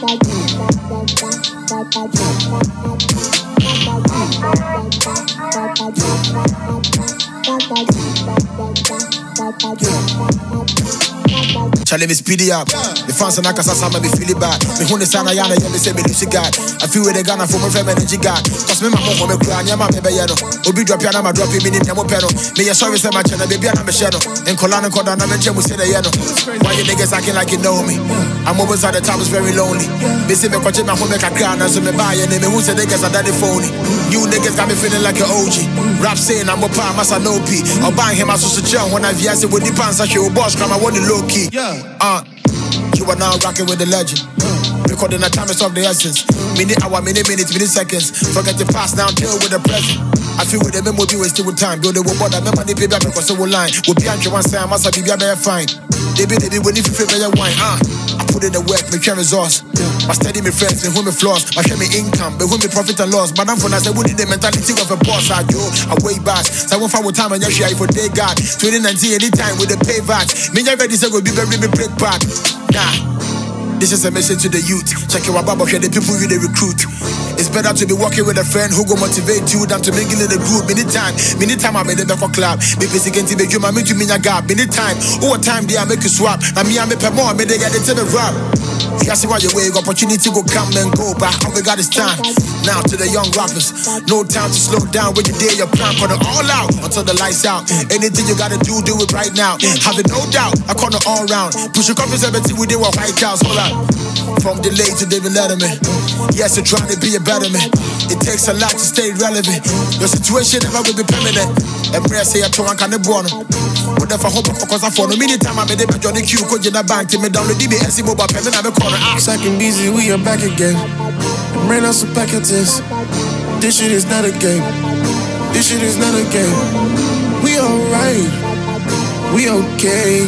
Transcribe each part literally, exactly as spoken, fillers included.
Charlie, me speed it up. The fans and I can say me feel it bad. Me who the sana yana yeah me say me lose God. I feel with the Ghana for my friend energy God. Cause me my mom me cry and my baby yano. Obi drop ya na ma drop me ni mo peno. Me ya sorry say my channel baby na me share no. En kolana koda na me chemu say the yano. Why you niggas acting like you know me? I'm always at the time is very lonely. Me say me koche my home make a cry and so me buy and me who say niggas are daddy phony. You niggas got me feeling like an O G. Rap saying I'm a pa massa no P. I'll buy him as a chill when I V S with the pants I show boss come I want the low key. Yeah. Uh, you are now rocking with the legend. Uh, recording the time is of the essence. Minute hour, minute minutes, minute seconds. Forget the past now, deal with the present. I feel with the memo be wasted with time. Build the world, I remember the baby because it will line. We'll be on one side, must be very fine. They be they be when if you feel better wine. Uh, I put in the work, me carry resource. My steady me friends, me who me flaws. My share me income, me who me profit and loss. But I'm for now, I wouldn't the mentality of a boss. I do, I way back. So I won't find time and you for day God. twenty nineteen anytime with the payback. Me never this go be very me break back. Nah. This is a message to the youth. Check your baba, share the people you they recruit. It's better to be working with a friend who go motivate you than to mingle in the group. Many time, many time I made the back club. Me busy getting to be you, I make you mean a gap. Many time, over time they I make you swap. Now me I make a more, I made they get it to the rap. You see why you wait, opportunity go come and go, but all we got is time. Now to the young rappers, no time to slow down when you dare your plan, put it all out until the lights out. Anything you gotta do, do it right now. Have it no doubt, I call it all round. Push your confidence, everything we did with White House, hold up. From delay to David Letterman. Yes, you're trying to be a better man. It takes a lot to stay relevant. Your situation never will be permanent. And I say I told one can born. But if I hope because I follow many time I made it Johnny Q could you not bank to me down the D B S mobile payment I'm a corner. Second easy, we are back again. Ran out some packages. This shit is not a game. This shit is not a game. We alright. We okay.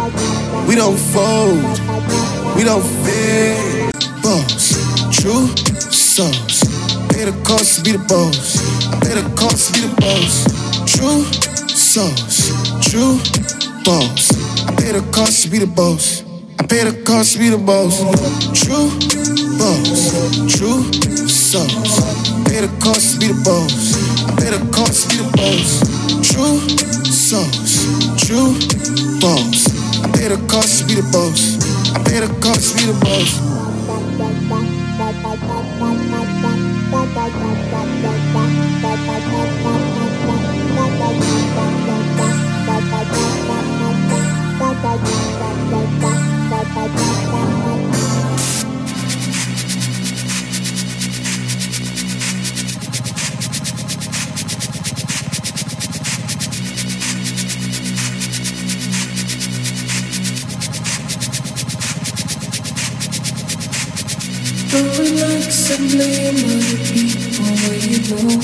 We don't fold. We don't fear. Boss, true sauce. Pay the cost to be the boss. I pay the cost to be the boss. True sauce, true boss. I pay the cost to be the boss. I pay the cost to be the boss. True boss, true sauce. Pay the cost to be the boss. I pay the cost to be the boss. True sauce, true boss. I pay the cost to be the boss. I pay the cost to be the boss. Don't relax and blame other people where you know.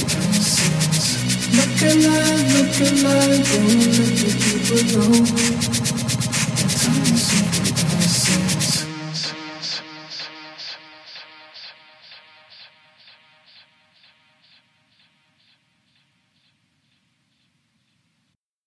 Look alive, look alive, don't let the people know.